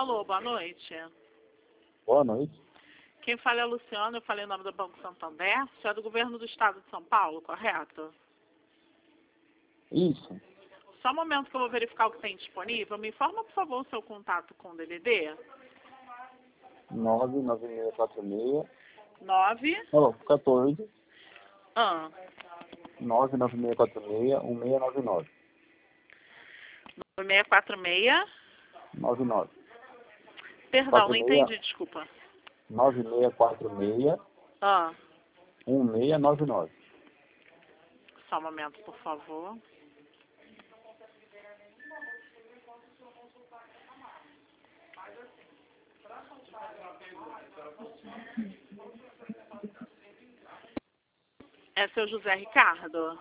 Alô, boa noite. Boa noite. Quem fala é a Luciana, eu falei em nome do Banco Santander. Você é do governo do estado de São Paulo, correto? Isso. Só um momento que eu vou verificar o que tem disponível. Me informa, por favor, o seu contato com o DDD. 99646. 9. 14. Ah, 99646 1699. 9646. 99. Perdão, não entendi, desculpa. 9646 Ah, 1699. só um momento, por favor. É seu José Ricardo?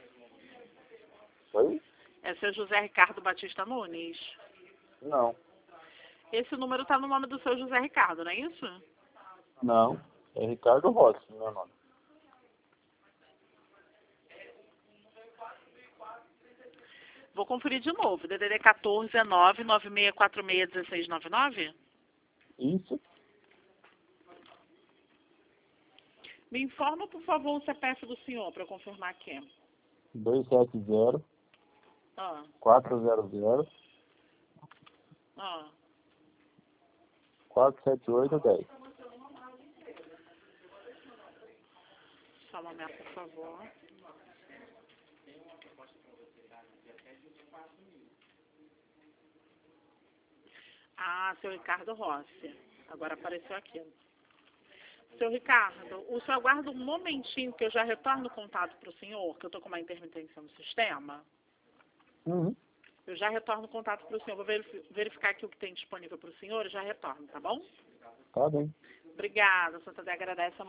Oi? É seu José Ricardo Batista Nunes? Não. Esse número está no nome do seu José Ricardo, não é isso? Não. É Ricardo Rossi, meu nome. Vou conferir de novo. DDD 14 é 996461699? Isso. Me informa, por favor, o CPF do senhor, para eu confirmar aqui. 270 Ah, 400 ah. 478 10. Só um momento, por favor. Ah, seu Ricardo Rossi. Agora apareceu aqui. Seu Ricardo, o senhor aguarda um momentinho que eu já retorno o contato para o senhor, que eu estou com uma intermitência no sistema. Uhum. Eu já retorno o contato para o senhor. Vou verificar aqui o que tem disponível para o senhor e já retorno, tá bom? Tá bem. Obrigada, Santander agradece a